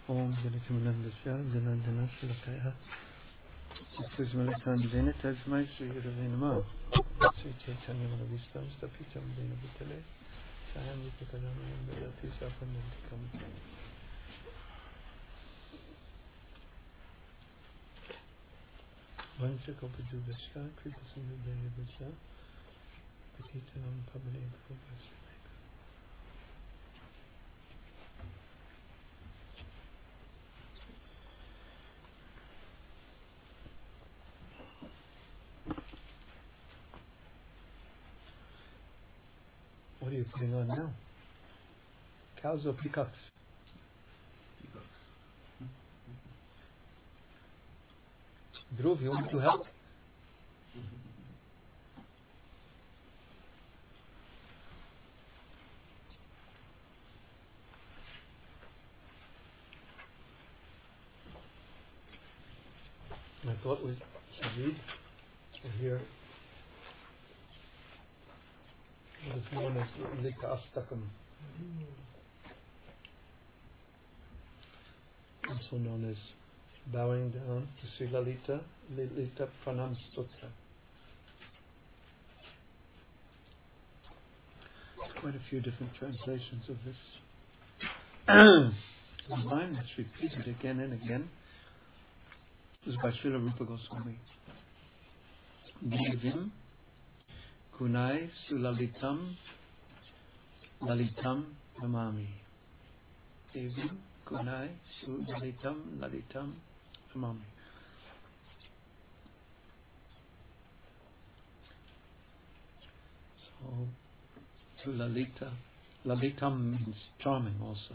Om Janakimanandasya Janandana Sulakaya Sukhismalakandana Tasmai Sri Ravinama Sri Chaitanya Manavistam Stapitam Dina Bhutale Saham Vipakaranam Vedati Sapanantikam Vancha Kopajuvashka Kripasamudaya Vacha Patitanam Pabale Bhuvasya. What are you putting on now? Cows or peacocks? Peacocks. Dhruv, you want to help? I thought we should read or hear what is known as Lika Astakam, also known as bowing down to Sri Lalita, Lalita Pranam Stotra. There's quite a few different translations of this. The line that's repeated again and again is by Srila Rupa Goswami. Devim Gunai Sulalitam Lalitam Namami. Devim Gunai Sulalitam Lalitam Namami. So, to Lalita, Lalitam means charming also.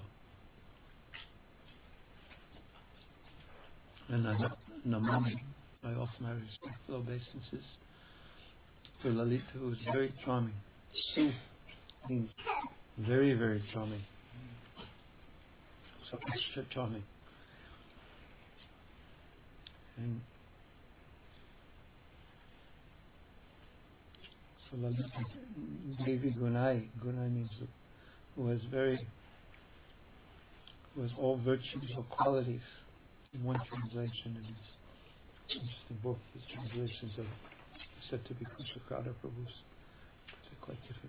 And Namami, I offer my respectful obeisances to Lalita, who is very charming. Su means very, very charming. So extra charming. And so Lalita Devi Gunai means who has all virtues or qualities in one translation, and it's interesting. Both the translations are said to be Kushakrata Prabhu's, but they're quite different.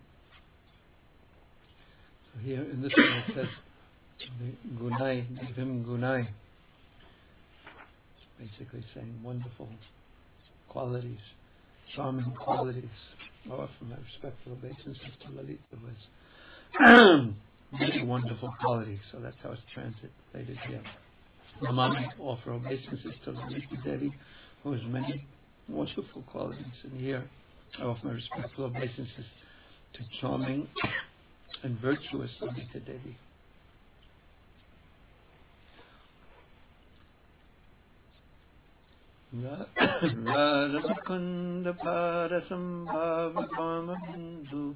So here in this one it says Gunai, Devim Gunai, basically saying wonderful qualities, charming qualities. Oh, from my respectful obeisances to Lalita was many wonderful qualities. So that's how it's translated here. Namami, offer obeisances to Lalita Devi, who has many wonderful qualities. And here I offer my respectful obeisances to charming and virtuous Lalita Devi. Radhamakunda Parasambhava Brahmabindhu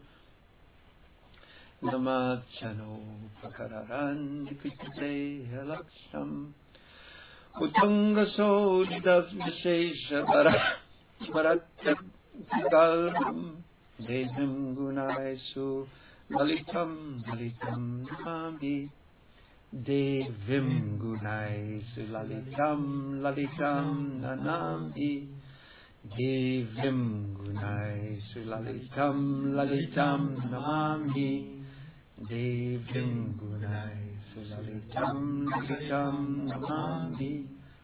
Namachano Pakararandikite Halaksham Utanga Sodidas Vishesha Bharatyagalam Devim Gunaisu Lalitam Namami Devim Gunaisu Lalitam Nanami Devim Gunaisu Lalitam Namami Devim Gunaisu Lalitam Namami.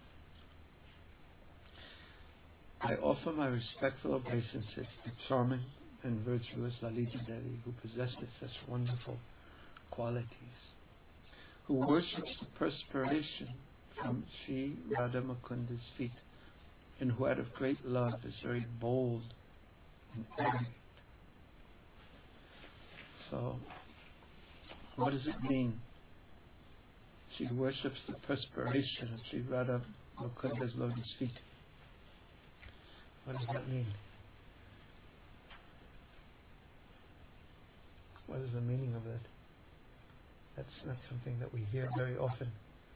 I offer my respectful obeisances to charming and virtuous Lalita Devi, who possesses such wonderful qualities, who worships the perspiration from Sri Radha Mukunda's feet, and who out of great love is very bold and arrogant. So, what does it mean? She worships the perspiration of Sri Radha Mukunda's lotus feet. What does that mean? What is the meaning of that? That's not something that we hear very often.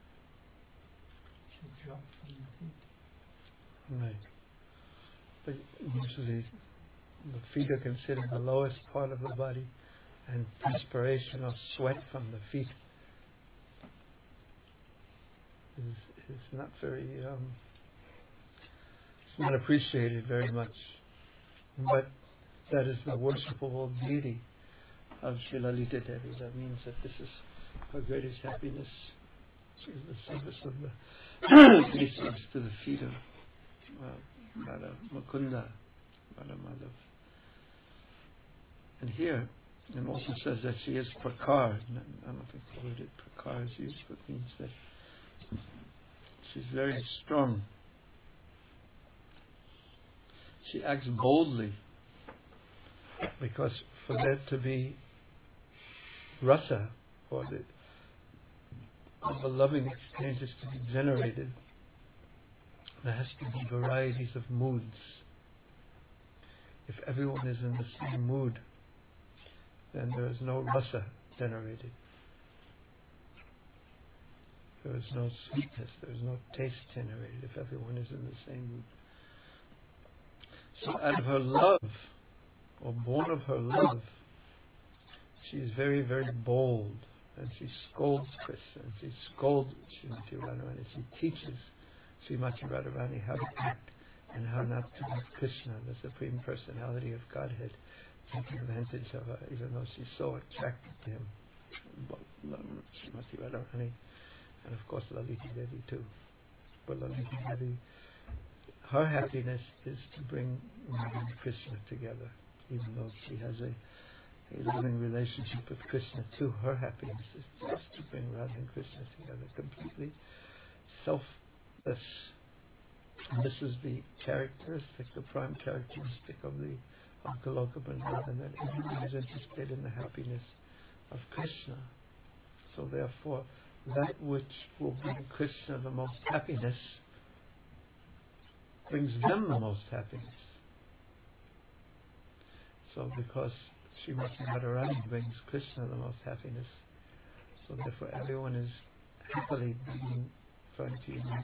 Right. But usually the feet are considered the lowest part of the body, and perspiration or sweat from the feet is not very, it's not appreciated very much. But that is the worshipable deity of Sri Lalita Devi. That means that this is her greatest happiness, is the service of the faces to the feet of Radha Mukunda, Radha Madhav. And here, it also says that she is prakar. I don't think the word prakar is used, but it means that she's very strong. She acts boldly, because for there to be rasa, or the loving exchanges to be generated, there has to be varieties of moods. If everyone is in the same mood, then there is no rasa generated. There is no sweetness, there is no taste generated if everyone is in the same mood. So out of her love, or born of her love, she is very, very bold, and she scolds Krishna, and she scolds Srimati Radharani. She teaches Srimati Radharani how to act and how not to let Krishna, the Supreme Personality of Godhead, take advantage of her, even though she's so attracted to him. Srimati Radharani, and of course Lalita Devi too. But Lalita Devi, her happiness is to bring Radha and Krishna together, even though she has a loving relationship with Krishna too. Her happiness is just to bring Radha and Krishna together, completely selfless. And this is the characteristic, the prime characteristic of Goloka Vrindavan, that everyone is interested in the happiness of Krishna. So therefore, that which will bring Krishna the most happiness brings them the most happiness. So because Srimati Radharani brings Krishna the most happiness, so therefore everyone is happily trying to unite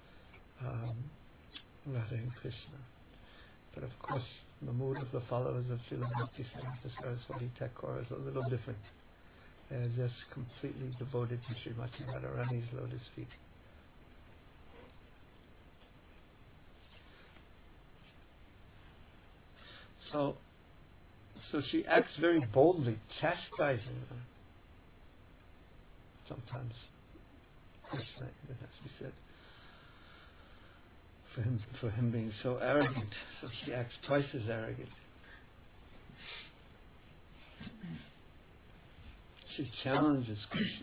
Radha and Krishna. But of course, the mood of the followers of Srila Bhakti Saraswati Thakur is a little different. They are just completely devoted to Srimati Radharani's lotus feet. So she acts very boldly, chastising them. Sometimes Krishna, even as we said, for him being so arrogant, so she acts twice as arrogant. She challenges Krishna.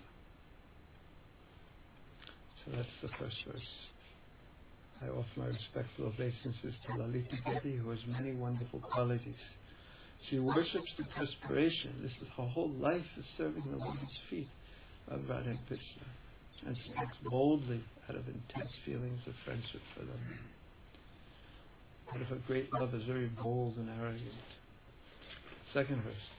So that's the first verse. I offer my respectful obeisances to Lalita Devi, who has many wonderful qualities. She worships the perspiration. This is her whole life, is serving the lotus feet of Radha and Krishna. And she acts boldly out of intense feelings of friendship for them. Out of her great love is very bold and arrogant. Second verse.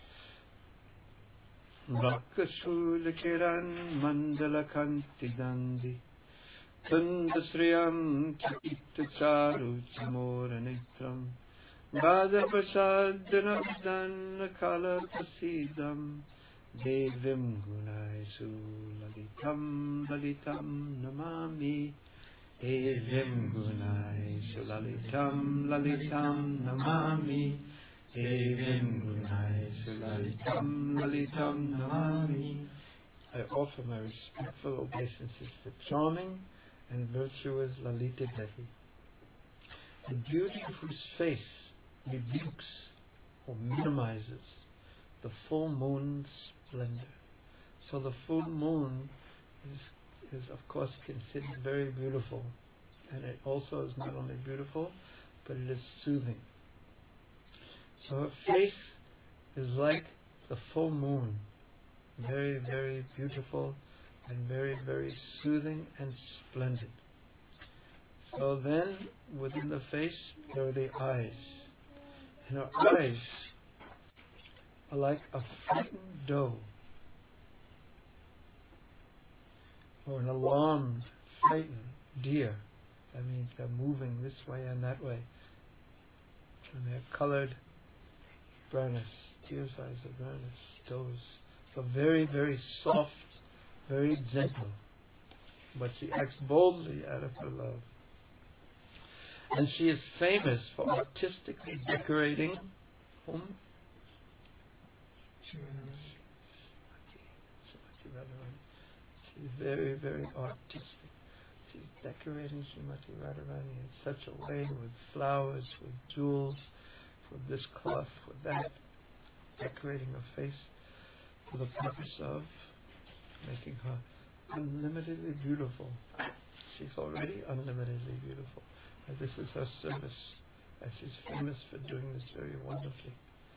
Rakashula Kiran Mandala Kanti Dandi Tundasriyam Chakita Charu Chamora Nitram Radha Prasadana Vidana Kala Prasidam Devim Gunaisu Lalitam Lalitam Namami Devim Gunaisu Lalitam Lalitam Namami Devim Gunaisu Lalitam Lalitam Namami. I offer my respectful obeisances to charming and virtuous Lalita Devi, the beauty of whose face rebukes or minimizes the full moon's splendor. So the full moon is of course considered very beautiful, and it also is not only beautiful, but it is soothing. So her face is like the full moon, very, very beautiful and very, very soothing and splendid. So then, within the face, there are the eyes. And her eyes are like a frightened doe, or an alarmed, frightened deer. That means they're moving this way and that way. And they're colored brownish, deer's eyes are brownish, does. So very, very soft, very gentle, but she acts boldly out of her love. And she is famous for artistically decorating whom? She's very, very artistic. She's decorating Srimati Radharani in such a way, with flowers, with jewels, with this cloth, with that, decorating her face for the purpose of making her unlimitedly beautiful. She's already unlimitedly beautiful. And this is her service. And she's famous for doing this very wonderfully.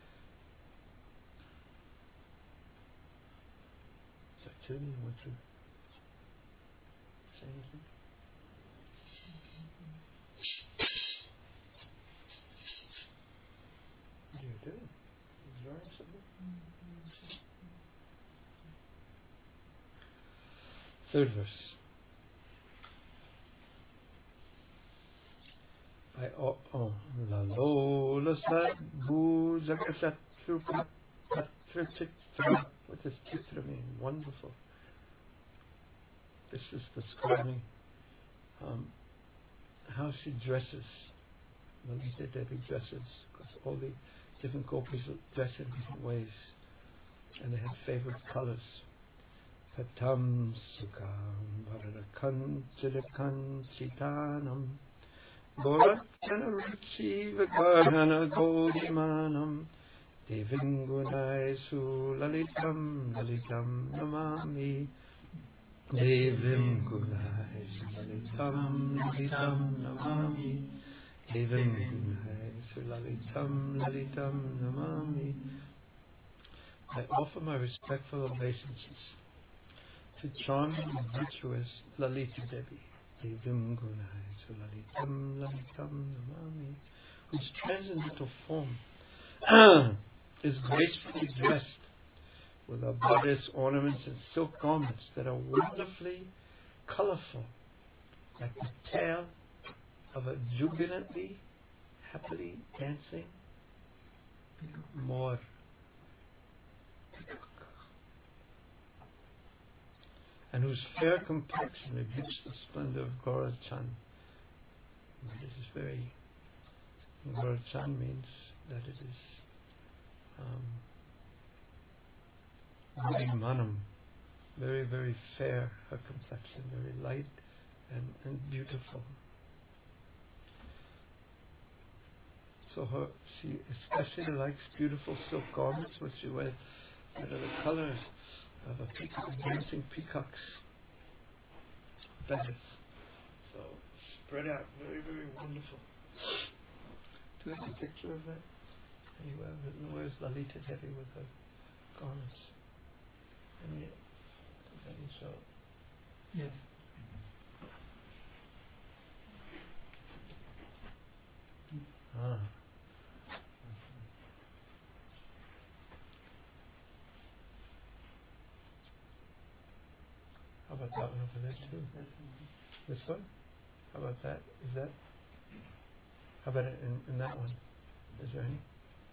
So, Judy, you want to say anything? What are you doing? You drawing something? Third verse. Lalo lasat bu jagasatru patra chitra. What does chitra mean? Wonderful. This is describing how she dresses. Lalita Devi dresses, because all the different gopis dress in different ways, and they have favorite colors. Patam sukam varadakan chidakan chitanam gorakana ruchi vagarhana godimanam devingunai su lalitam lalitam namami devim gunai su lalitam lalitam namami devim gunai su lalitam lalitam namami. I offer my respectful obeisances to charming and virtuous Lalita Devi, Devim Gunai Su Lalitam Lalitam Namami, whose transcendental form is gracefully dressed with her bodice ornaments and silk garments that are wonderfully colorful, like the tail of a jubilantly, happily dancing Moor. And whose fair complexion rebukes the splendor of Gaurachan. This is very... Gaurachan means that it is Manam, very, very fair, her complexion, very light and beautiful. So she especially likes beautiful silk garments, which she wears that are the colors of a peacock, dancing peacock's feathers. So spread out, very, very wonderful. Do you have a picture of that? Anywhere? Where's Lalita Devi with her garments? Any show? Yes. Ah. How about that one over there too? This one? How about that? Is that? How about it in that one? Is there any?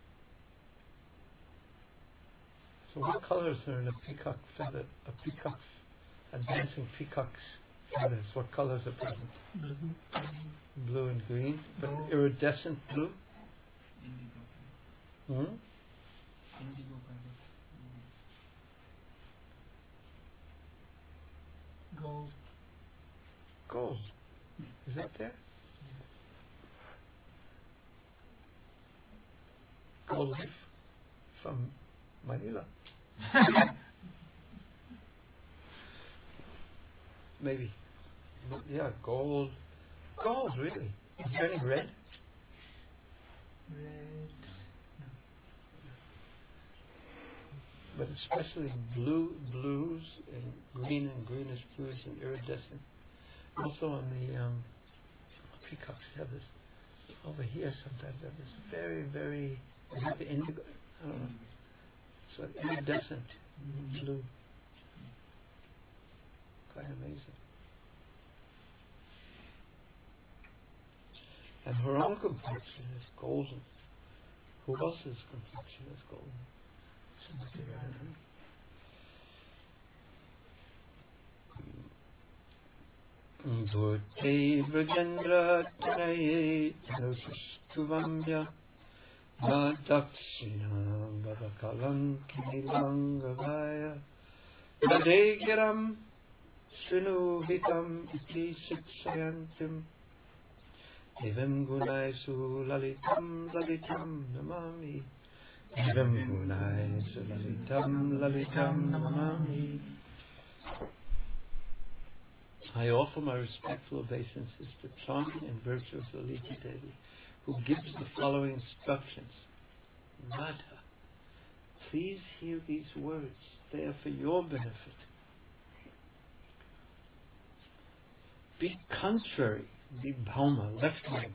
So what colors are in a peacock feather? A dancing peacock's feathers. What colors are present? Blue and green, but iridescent blue. Indigo color. Gold. Gold. Is that there? Gold leaf from Manila. Maybe. Yeah, gold. Gold, really. Is there any red? Red. But especially blues and greenish blues and iridescent. Also on the peacocks have this over here sometimes have this very, very, is it the indigo? I don't know. So iridescent blue. Quite amazing. And her own complexion is golden. Who else's complexion is golden? Srimati Radharani. Bhute Vrajendra Tanaye Tanushtuvamya Na Dakshina Bhavakalam Kinilangavaya Nadegiram Shrinuhitam Iti Shiksayantim Evam Gunaisu Lalitam Lalitam Namami Evam Gunaisu Lalitam Lalitam Namami. I offer my respectful obeisances to charming and virtuous Lalita Devi, who gives the following instructions. Radha, please hear these words. They are for your benefit. Be contrary, be Bhauma, left wing.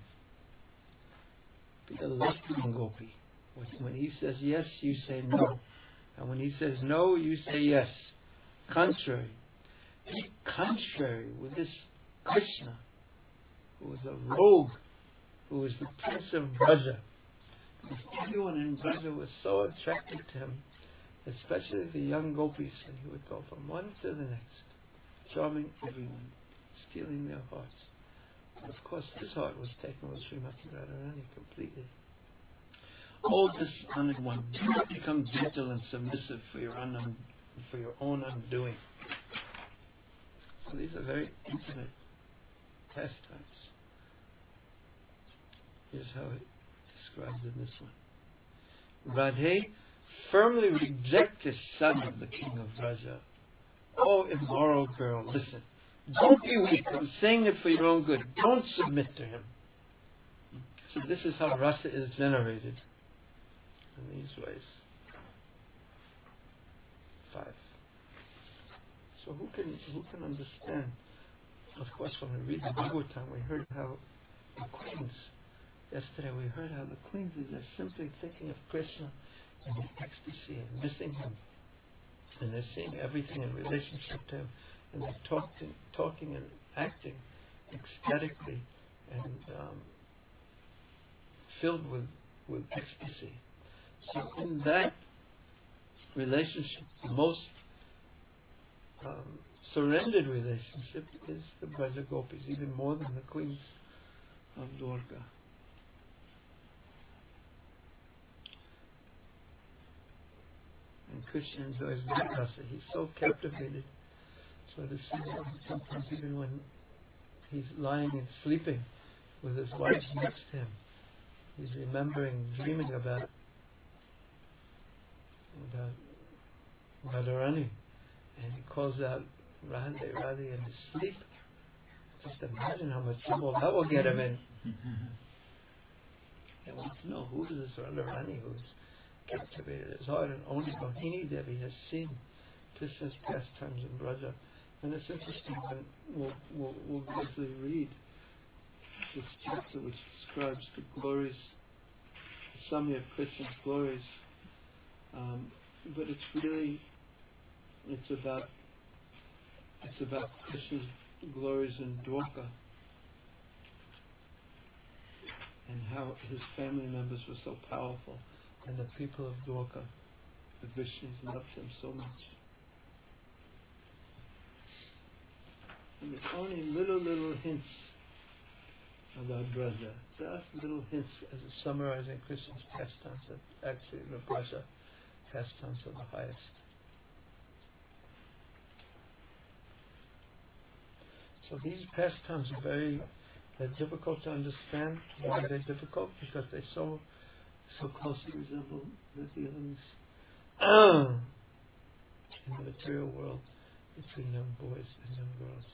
Be the left wing gopi. When he says yes, you say no. And when he says no, you say yes. Contrary. Be contrary with this Krishna, who is a rogue, who is the prince of Braja. Because everyone in Braja was so attracted to him, especially the young gopis, and he would go from one to the next, charming everyone, stealing their hearts. And of course, his heart was taken with Srimati Radharani completely. Oh, dishonored one, do not become gentle and submissive for your own undoing. So these are very intimate pastimes. Here's how it describes in this one. Radhe, firmly reject this son of the king of Braja. Oh, immoral girl, listen. Don't be weak. I'm saying it for your own good. Don't submit to him. So this is how rasa is generated in these ways. 5. So who can understand? Of course, when we read the Bhagavatam, we heard how the queens. Yesterday we heard how the queens are simply thinking of Krishna in ecstasy and missing him, and they're seeing everything in relationship to him, and they're talking and acting ecstatically and filled with ecstasy. So in that relationship, the most surrendered relationship is the Braja Gopis, even more than the queens of Dwarka. And Krishna enjoys that rasa. He's so captivated. So to see that sometimes even when he's lying and sleeping with his wife next to him, he's remembering, dreaming about Radharani. And he calls out Radhe, Radhe in his sleep. Just imagine how much trouble that will get him in. He wants to know who is this Radharani who's captivated his heart, and only Mohini Devi has seen Krishna's pastimes in Braja. And it's interesting when we'll briefly read this chapter which describes the glories, the summary of Krishna's glories. But it's about Krishna's glories in Dwarka and how his family members were so powerful, and the people of Dwarka, the Vishnus, loved him so much. And there's only little hints about Braja, just little hints as a summarizing Krishna's pastimes, that actually the Braja pastimes are the highest. So these pastimes are they're difficult to understand. Why are they difficult? Because they so closely resemble the dealings in the material world between young boys and young girls.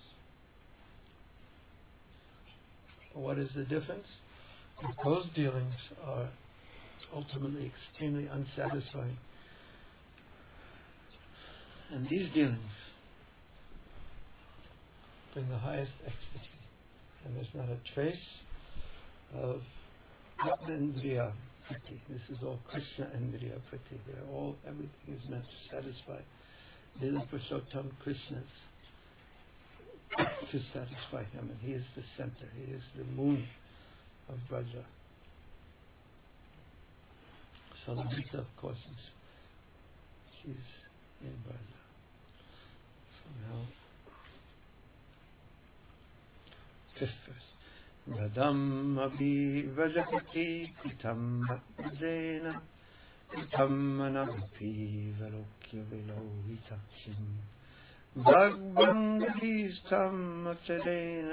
What is the difference? Those dealings are ultimately extremely unsatisfying. And these dealings bring the highest ecstasy. And there's not a trace of Atmandriya Priti. This is all Krishna Andriya Priti. Everything is meant to satisfy Lila Purushottam Krishna's to satisfy him, and he is the center, he is the moon of Braja. So Lalita, of course, she's in Braja. So now fifth verse. Radam abhi vrajapati kritam bhajena kritam manamapi velokya velohitakshim bhagvangadhistam acharena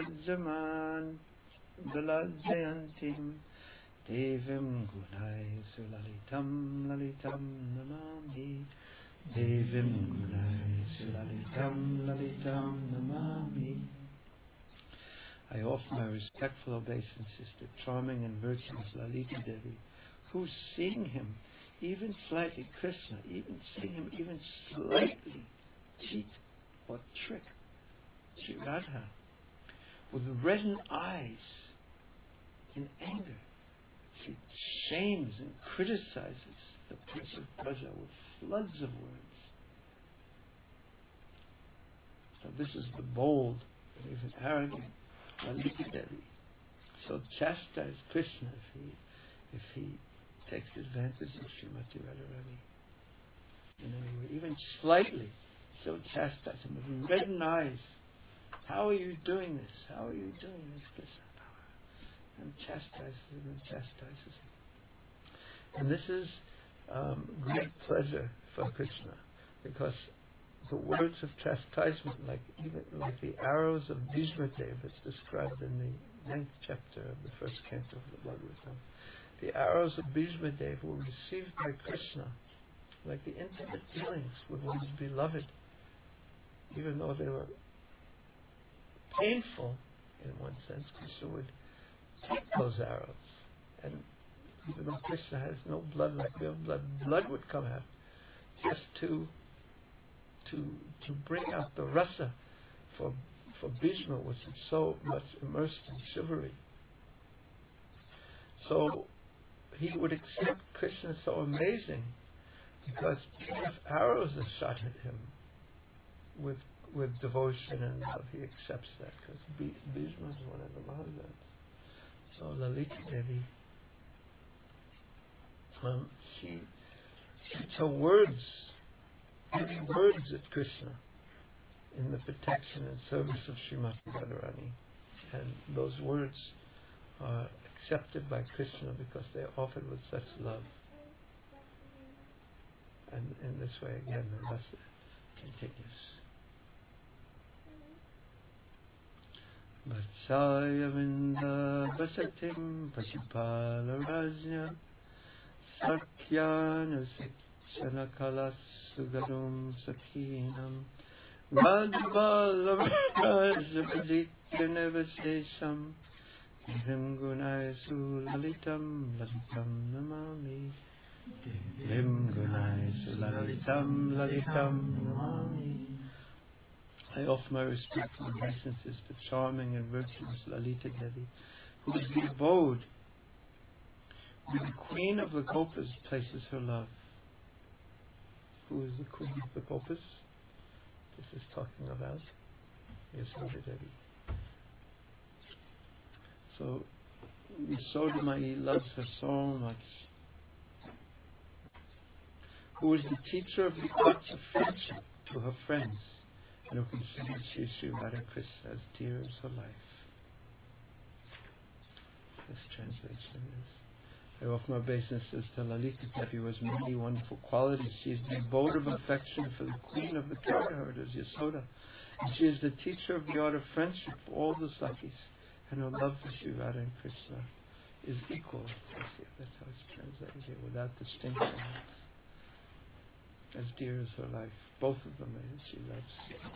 vilajjayantim devim gunai sulalitam lalitam namami devim gunai sulalitam lalitam namami. I offer my respectful obeisances to charming and virtuous Lalita Devi, who seeing him even slightly, Krishna, even slightly cheat or trick Sri Radha with reddened eyes in anger. She shames and criticizes the Prince of Praja with floods of words. So this is the bold and even arrogant Lalita Devi. So chastise Krishna if he takes advantage of Srimati Radharani in any way, even slightly. So chastise him with reddened eyes. How are you doing this? How are you doing this, Krishna? And chastises him. And this is great pleasure for Krishna, because the words of chastisement, like the arrows of Bhishma Dev, as described in the 9th chapter of the first canto of the Bhagavatam, the arrows of Bhishma Dev were received by Krishna like the intimate dealings with one's beloved, even though they were painful in one sense. Krishna would take those arrows, and even though Krishna has no blood like we have blood would come out just to bring out the rasa for Bhishma, which is so much immersed in chivalry. So he would accept Krishna so amazing, because if arrows are shot at him with devotion and love, he accepts that, because Bhishma is one of the Maharajas. So Lalita Devi, she puts her words, heavy words at Krishna in the protection and service of Srimati Radharani. And those words are accepted by Krishna because they are offered with such love. And in this way, again, the rasa continues. Vatsaya Vinda Vasatim Pashupala Rajna Sakyana Sikshana Kalas Sugarum Sakinam Radhabala Rajabaditya Nevasesham Devim Gunai Sulalitam Lalitam Namami Devim Gunai Sulalitam Lalitam Namami. I offer my respectful obeisances to charming and virtuous Lalita Devi, who is the abode where the queen of the Gopas places her love. Who is the queen of the Gopas? This is talking about Yasoda Devi. So Yasoda Mai loves her so much. Who is the teacher of the arts of friendship to her friends, and who considers Sri Radha Krishna as dear as her life. This translation is: I offer my obeisances to Lalita Devi, who has many wonderful qualities. She is the abode of affection for the queen of the cow herders, Yasoda, and she is the teacher of the art of friendship for all the Sakis, and her love for Sri Radha and Krishna is equal. That's how it's translated here, without distinction. As dear as her life. Both of them she loves.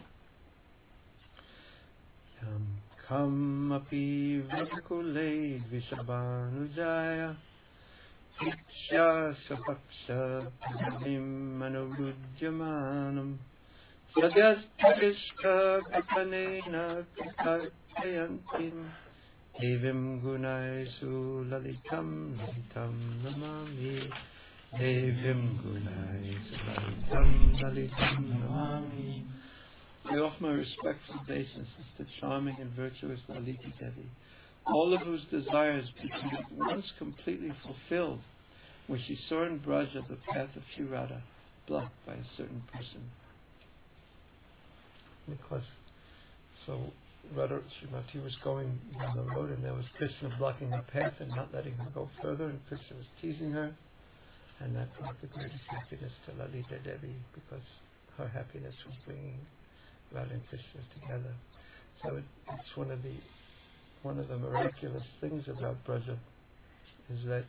Kam api vrakule vishabhanujaya Piksha sapaksha padavim manurujyamanam Sadyastarishka katanena katartayantim Devim gunaisu lalitam lalitam namami Devim gunaisu lalitam lalitam namami. I offer my respectful obeisances to charming and virtuous Lalita Devi, all of whose desires became at once completely fulfilled when she saw in Braja the path of Sri Radha blocked by a certain person. Because so Radha Srimati was going down the road, and there was Krishna blocking her path and not letting her go further, and Krishna was teasing her, and that brought the greatest happiness to Lalita Devi, because her happiness was bringing Radha and Krishna together. So it's one of the miraculous things about Braja is that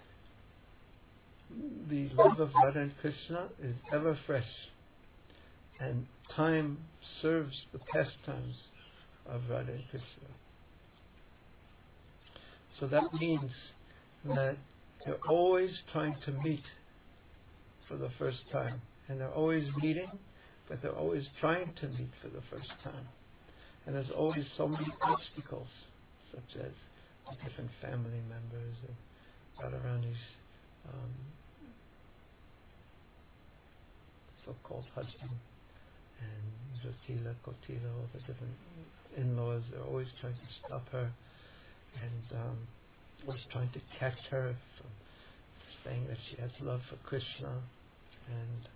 the love of Radha and Krishna is ever fresh, and time serves the pastimes of Radha and Krishna. So that means that they're always trying to meet for the first time, and they're always meeting, but they're always trying to meet for the first time. And there's always so many obstacles, such as the different family members and Radharani's so-called husband, and Jotila, Kotila, all the different in-laws. They're always trying to stop her, and always trying to catch her from saying that she has love for Krishna, and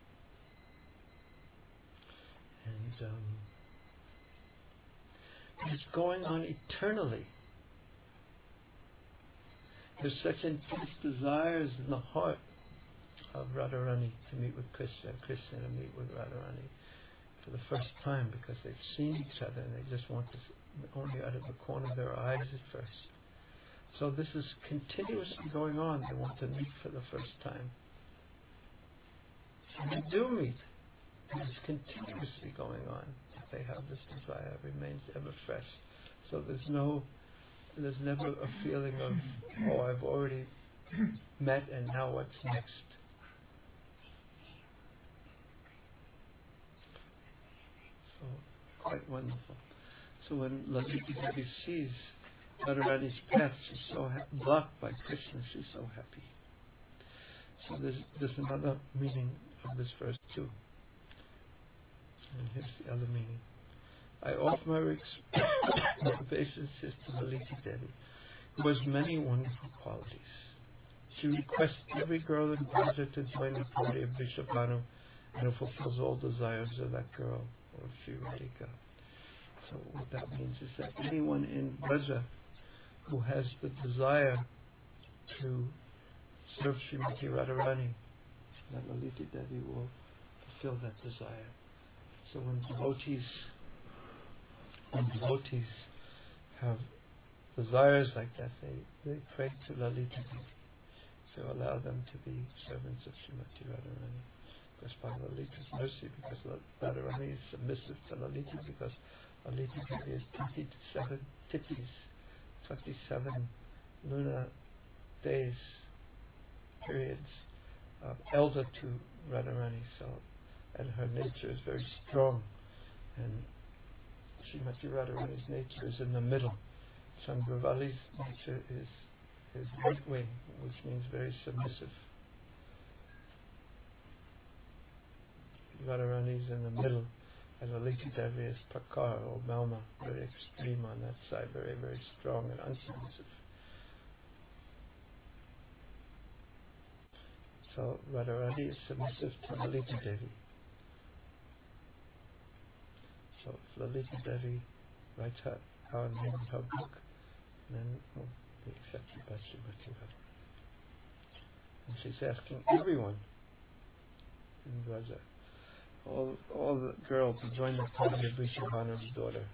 it's going on eternally. There's such intense desires in the heart of Radharani to meet with Krishna, and Krishna to meet with Radharani for the first time, because they've seen each other and they just want to only out of the corner of their eyes at first. So this is continuously going on. They want to meet for the first time. And they do meet. And it's continuously going on. They have this desire, it remains ever fresh. So there's never a feeling of, oh, I've already met and now what's next? So quite wonderful. So when Lalita Devi sees Radharani's path, she's so blocked by Krishna, she's so happy. So there's another meaning of this verse too. And here's the other meaning. I offer my obeisances to Lalita Devi, who has many wonderful qualities. She requests every girl in Braja to join the party of Vrishabhanu, and who fulfills all desires of that girl, or Sri Radhika. So what that means is that anyone in Braja who has the desire to serve Srimati Radharani, that Lalita Devi will fulfill that desire. So when devotees have desires like that, they pray to Lalita Devi to allow them to be servants of Srimati Radharani. Because by Lalita's mercy, because Radharani is submissive to Lalita, because Lalita Devi is 27 titis, 27 lunar days, periods, elder to Radharani. So, and her nature is very strong, and Srimati Radharani's nature is in the middle. Sangravali's nature is right wing, which means very submissive. Radharani is in the middle, and Lalita Devi is Prakar or Malma, very extreme on that side, very, very strong and unsubmissive. So Radharani is submissive to Lalita Devi. So if Lalita Devi writes our name in her book, then we'll be accepted by Srimati Radharani. And she's asking everyone in Braja, all the girls to join the party of Vrishabhanu's daughter.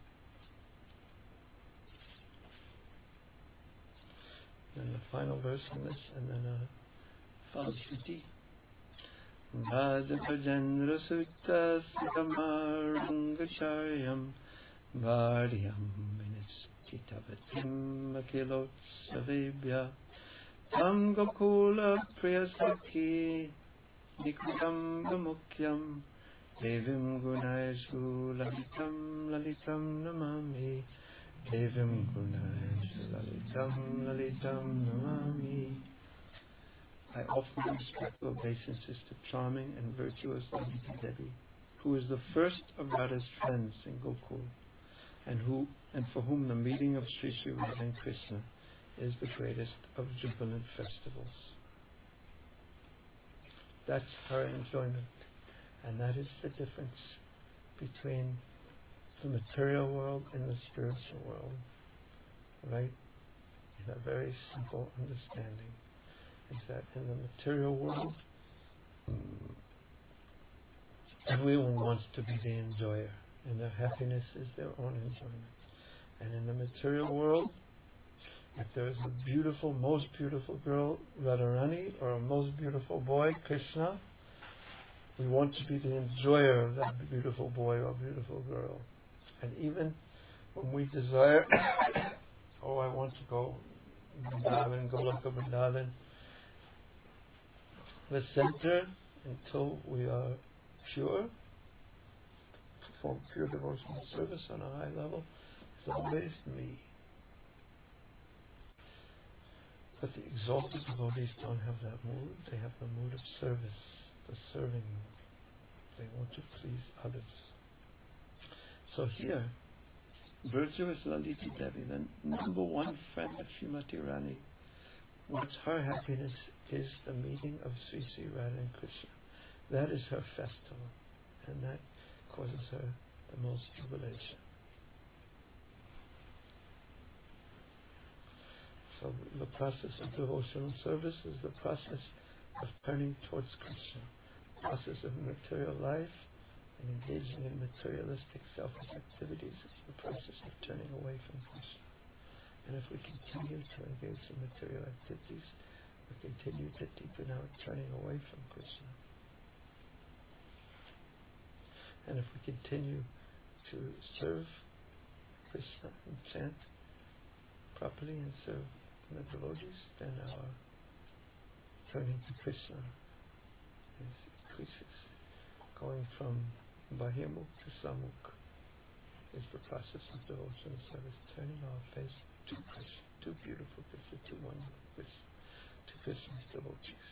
And the final verse in this, and then Falshruti. Bhadabhajendra sutta sukamarangacharyam Varyam vinistitavatim akilotsavebhya Tam gokula priyasaki Nikutam gamukyam Devim gunaishu lalitam namami Devim gunaishu lalitam namami. I offer my respectful obeisances to charming and virtuous Lalita Devi, who is the first of Radha's friends in Gokul, and for whom the meeting of Sri Sri Radha and Krishna is the greatest of jubilant festivals. That's her enjoyment, and that is the difference between the material world and the spiritual world, right? In a very simple understanding, is that in the material world, everyone wants to be the enjoyer, and their happiness is their own enjoyment. And in the material world, if there is a beautiful, most beautiful girl, Radharani, or a most beautiful boy, Krishna, we want to be the enjoyer of that beautiful boy or beautiful girl. And even when we desire, oh, I want to go Vrindavan, Goloka Vrindavan, the center, until we are pure, perform pure devotional service on a high level, is always me. But the exalted devotees don't have that mood. They have the mood of service, the serving mood. They want to please others. So here, virtuous Lalita Devi, the number one friend of Srimati Rani, what's her happiness is the meeting of Sri Sri Radha and Krishna. That is her festival, and that causes her the most jubilation. So the process of devotional service is the process of turning towards Krishna. The process of material life and engaging in materialistic selfish activities is the process of turning away from Krishna. And if we continue to engage in material activities, we continue to deepen our turning away from Krishna. And if we continue to serve Krishna and chant properly and serve the devotees, then our turning to Krishna increases. Going from Bahimukh to Samukh is the process of devotional service, turning our face to Krishna, to beautiful Krishna, to wonderful Krishna, to Krishna's devotees.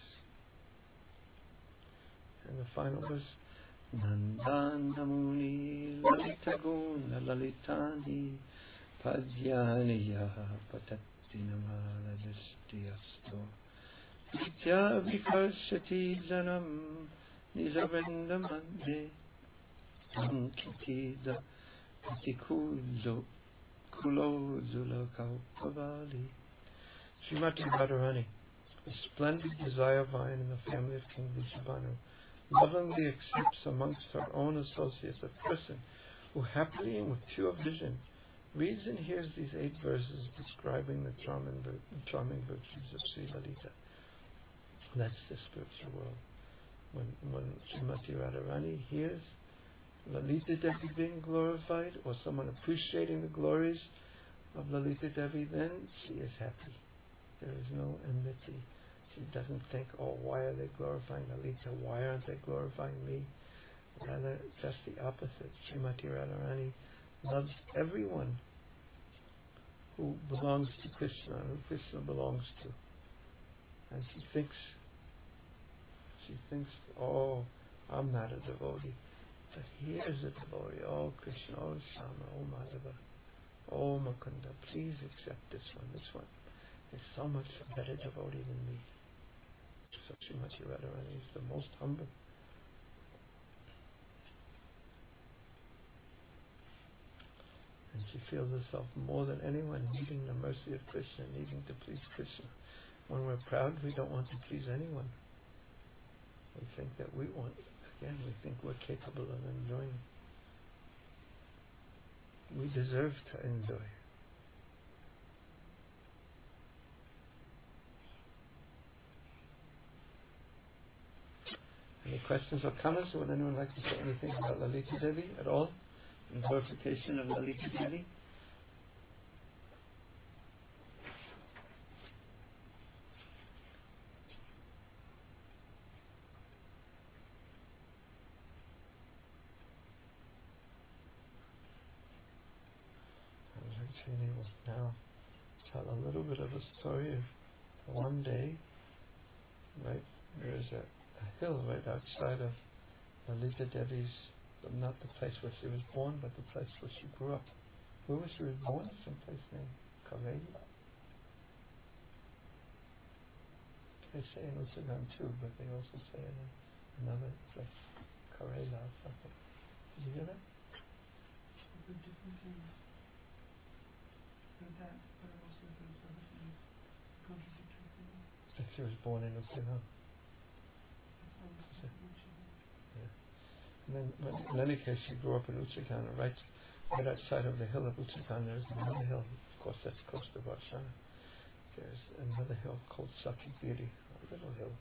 And the final verse, Nandana Muni Lalita Guna Lalitani Padyaniya Patattinamala Distyasto Vidya Vikarshati Janam Nijavendamande Ankitida Patikulo Kulo Zulakaupavali. Srimati Radharani, a splendid desire vine in the family of King Vrishabhanu, lovingly accepts amongst her own associates a person who happily and with pure vision reads and hears these 8 verses describing the charming virtues of Sri Lalita. That's the spiritual world. When Srimati Radharani hears Lalita Devi being glorified, or someone appreciating the glories of Lalita Devi, then she is happy. There is no enmity. She doesn't think, oh, why are they glorifying Lalita? Why aren't they glorifying me? Rather, just the opposite. Srimati Radharani loves everyone who belongs to Krishna, who Krishna belongs to. And she thinks, oh, I'm not a devotee. But here's a devotee. Oh, Krishna, oh, Shama, oh, Madhava, oh, Mukunda, please accept this one. This one is so much a better devotee than me. So Srimati Radharani is the most humble. And she feels herself more than anyone needing the mercy of Krishna, needing to please Krishna. When we're proud, we don't want to please anyone. We think that we think we're capable of enjoying. We deserve to enjoy. Any questions or comments? Would anyone like to say anything about Lalita Devi at all? In glorification of Lalita Devi? Chini will now tell a little bit of a story of one day, right? There is a hill right outside of Lalita Devi's, not the place where she was born, but the place where she grew up. Where was she born? Someplace named Kareli. They say in Uttarakhand too, but they also say it in another place, Karela or something. Did you hear that? the different things. But it also does other things, contradictory things. If she was born in Uttarakhand. And then, in any case, she grew up in Uttarakhand, right outside of the hill of Uttarakhand. There's another hill, of course, that's close to Varshana. There's another hill called Saki Giri, a little hill.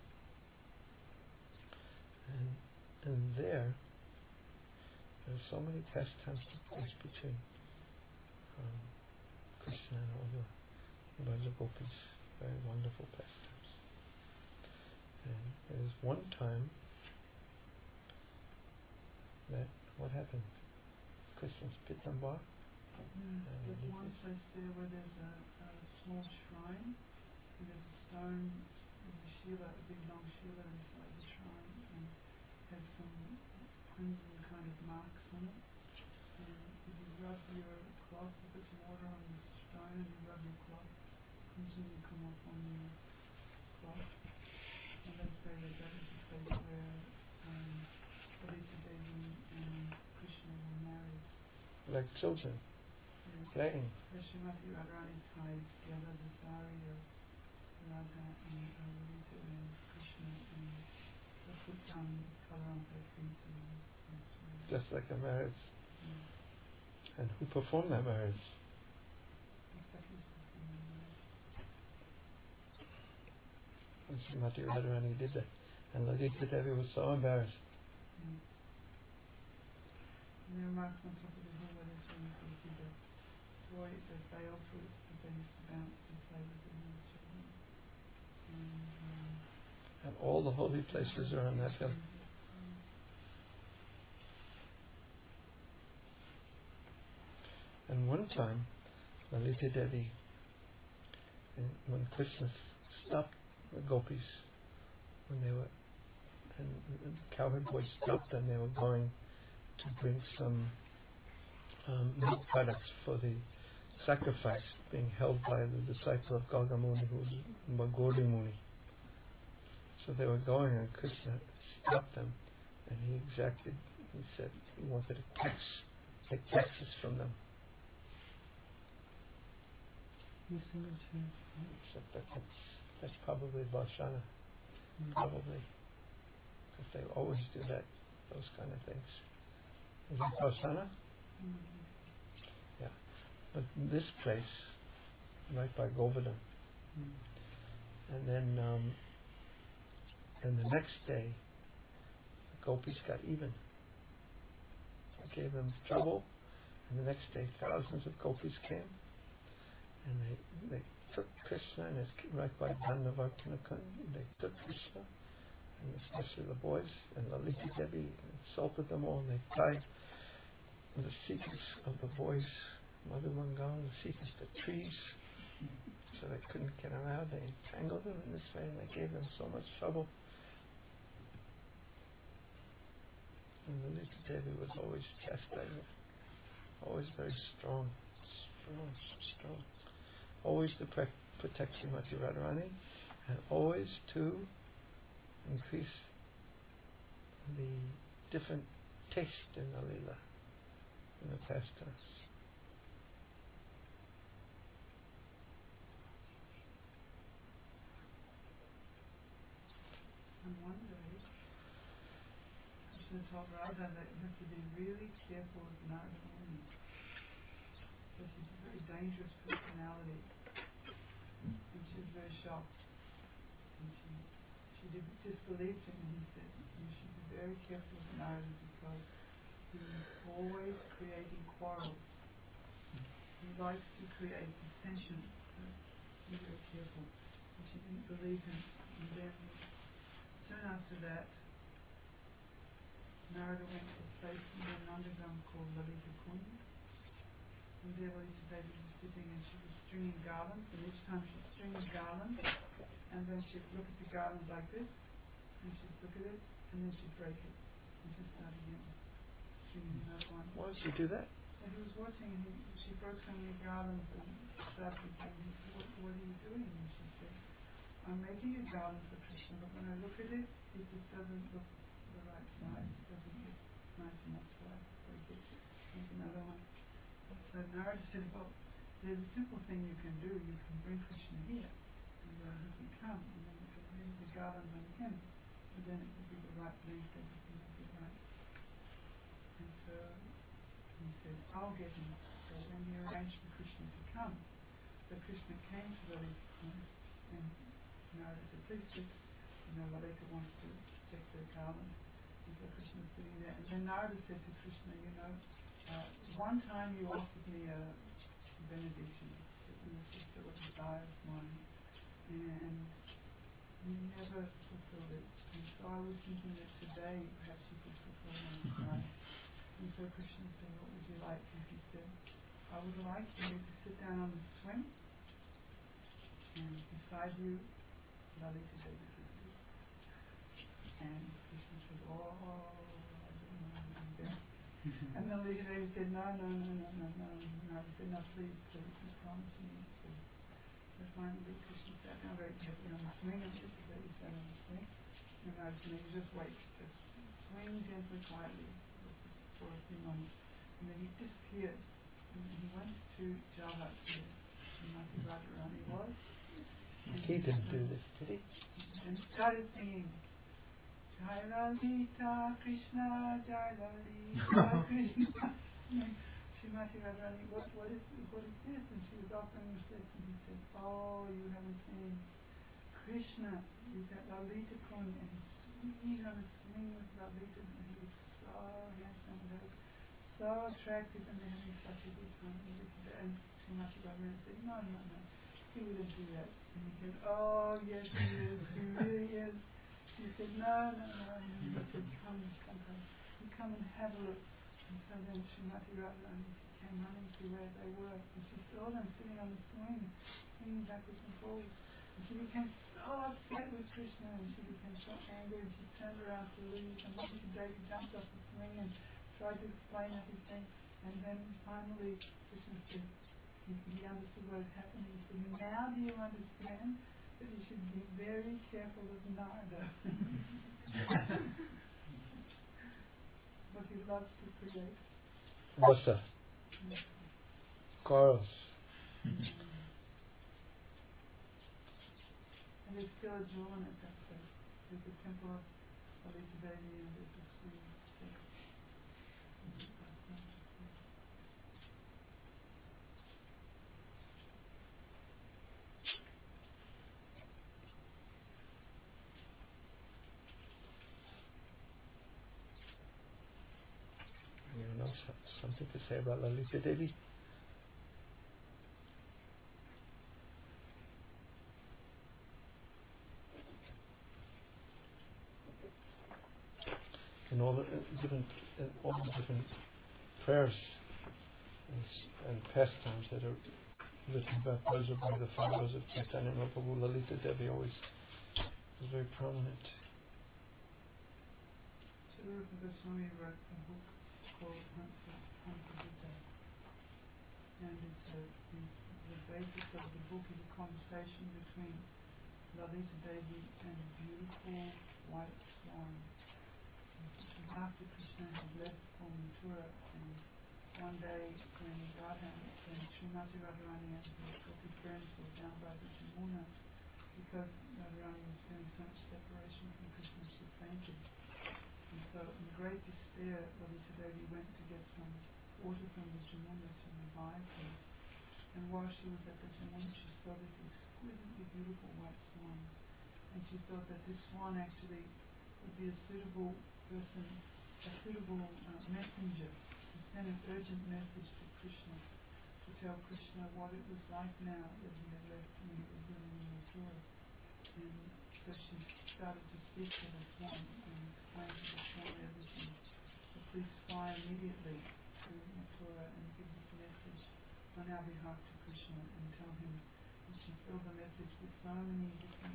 And there's so many pastimes took place between Krishna and all the Braja Gopis, very wonderful pastimes. And there was one time that what happened? Krishna's Pitambara. There's one place there where there's a small shrine, and there's a stone with a Shila, a big long Shila inside the shrine, and has some crimson kind of marks on it. And if you rub your cloth, you put some water on the stone and you rub your cloth, crimson will come off on your cloth. And they say that that is the place where Lalita Devi and Krishna were married. Like children, playing. Srimati Radharani tied together the sari of Radha and Lalita and Krishna, and they put some colour on their feet. And Just like a marriage. Yeah. And who performed that marriage? And Srimati Radharani did that. And Lalita Devi was so embarrassed. And there are marks on top of the hill where there's when you can see the bale fruits that they used to bounce and play with the little children. And all the holy places are on that hill. And one time, Lalita Devi, when Krishna stopped the gopis, when they were, and the cowherd boys stopped and they were going to bring some milk products for the sacrifice being held by the disciple of Garga Muni, who was Gauri Muni. So they were going, and Krishna stopped them, and he said he wanted to take taxes from them. So that's probably Varshana, probably, because they always do that, those kind of things. Is it Varshana? Yeah. But this place, right by Govardhan, and then the next day, the gopis got even. They gave them trouble, and the next day thousands of gopis came, and they took Krishna, and it's right by Dandavartanakund, they took Krishna, and especially the boys, and Lalita Devi insulted them all, and they tied the seekers of the boys, Madhu Mangal, the seekers to trees, so they couldn't get around. They entangled them in this way, and they gave them so much trouble. And Lalita Devi was always chastising, always very strong, always to protect Srimati Radharani, and always to increase the different taste in the Leela, in the pastimes. And one day, Krishna told Radha that you have to be really careful with Narada Muni, because he's a very dangerous personality. And she was very shocked. And she disbelieved him, and he said, you should be very careful with Narada because he's always creating quarrels. He likes to create dissension, so be very careful. And she didn't believe him. And then soon after that, Narada went to a place in an underground called Lalita Kund. And there Lalita Devi was sitting, and she was stringing garlands, and each time she'd string a garland, and then she'd look at the garland like this, and she'd look at it, and then she'd break it, and she'd start again, stringing another one. Why did she do that? And he was watching, and she broke so many garlands, and started saying, what are you doing? And she said, I'm making a garland for Krishna, but when I look at it, it just doesn't look the right size. It doesn't look nice enough, so I break it, make another one. So Narada said, well, there's a simple thing you can do. You can bring Krishna here, and then he can come, and then you can bring the garland on him, and then it will be the right length, everything will be right. And so he said, I'll get him. So then he arranged for Krishna to come. So Krishna came to Lalita Kund, and Narada said, please sit. Lalita wants to take the garland. And so Krishna's sitting there. And then Narada said to Krishna, one time you offered me a benediction, that you were still a desire of mine, and you never fulfilled it. And so I was thinking that today perhaps you could fulfill my desire. And so Krishna said, what would you like? And he said, I would like you to sit down on the swing, and beside you, Lalita Devi is there. And Krishna said, oh, I don't know. And Lalita Devi said, no. I said, no, please, you promise me. So finally Krishna sat down very carefully on the swing, and Lalita Devi sat on the swing. And I said, you just wait, just swing gently, quietly for a few moments. And then he disappeared. And he went to Java, where Srimati Radharani was. He didn't do this, did he? And started singing, Jai Lalita Krishna, Jai Lalita Krishna. Srimati Radharani, what is this? And she was offering this, and he said, oh, you haven't seen Krishna is at Lalita Kund, and he's on a swing with Lalita, and he was so handsome, and they were so attractive, and they're having such a good time. And Srimati Radharani said, no, he wouldn't do that. And he said, oh, yes, he is, he really is. He said, no. He said, come, you come and have a look. And so then Srimati Radharani came running to where they were, and she saw them sitting on the swing, swinging backwards and forwards. And she became so upset with Krishna, and she became so angry, and she turned around to leave, and Lalita Devi jumped off the swing and tried to explain everything. And then finally Krishna said, he understood what had happened. He said, now do you understand that you should be very careful of Narada? What he loves to create. Rasa. Chorus. And there's still a jewel in it, that place. There's a temple of Lalita Devi, and there's a swing. Anyone else have something to say about Lalita Devi? And all the different prayers and pastimes that are written about those are by the followers of Chaitanya Mahaprabhu. Lalita Devi always was very prominent. Srila Goswami wrote a book called Hansa Gita, and the basis of the book is a conversation between Lalita Devi and a beautiful white swan. After Krishna had left for Mathura, and one day when Srimati Radharani and her his friends were down by the Jamuna, because Radharani was feeling so much separation from Krishna, she fainted. And so in great despair, Lalita Devi went to get some water from the Jamuna to revive her. And while she was at the Jamuna, she saw this exquisitely beautiful white swan. And she thought that this swan actually would be a suitable person, a suitable messenger to send an urgent message to Krishna, to tell Krishna what it was like now that he had left and he was living in Mathura. And so she started to speak to the swan and explain to the swan everything. So please fly immediately to Mathura and give this message on our behalf to Krishna and tell him. And she filled the message with so many different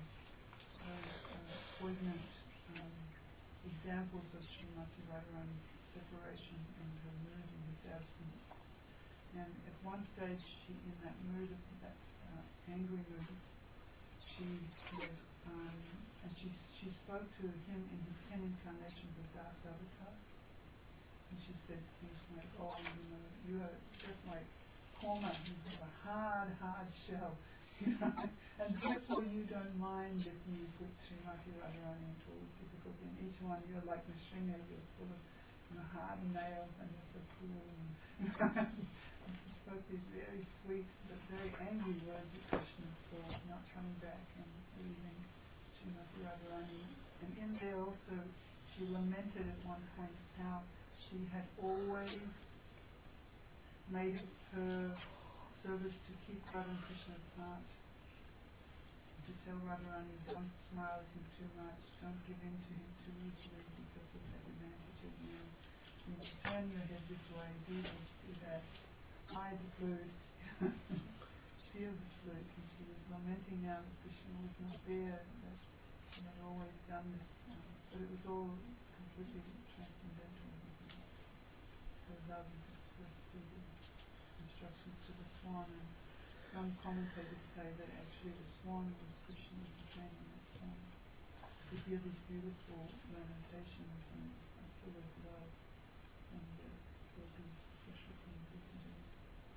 poignant examples of Srimati Radharani's separation and her mood in his absence. And at one stage, in that mood, that angry mood, she said, and she spoke to him in his 10 incarnations of Das Avatar. And she said things like, oh, you are just like Korma, you have a hard shell. And therefore you don't mind if you put Srimati Radharani into all this, because in each one you're like Nrsimha, you're full of hard nails and you're so cruel. She spoke these very sweet but very angry words of Krishna for not coming back and leaving Srimati Radharani. And in there also she lamented at one point how she had always made it her service to keep Radha and Krishna's heart, to tell Radharani, don't smile at him too much, don't give in to him too easily because he'll take advantage of you. You know, turn your head this way, do this, do that, eye the flute, feel the flute. And she was lamenting now that Krishna was not there, that she had always done this, but it was all completely transcendental. Her love is expressed through the instructions to the swan, and some commentators say that actually the swan was Krishna's companion. That swan could hear these beautiful lamentations and full of love, and feel these special things that he did.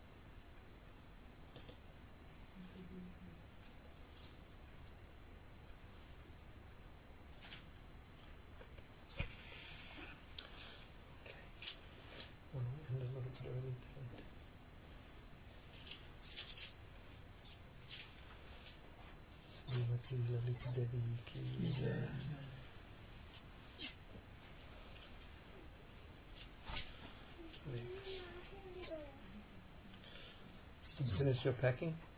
So beautiful. And a little bit early tonight. Srimati Lalita Devi ki jai. You finished your packing?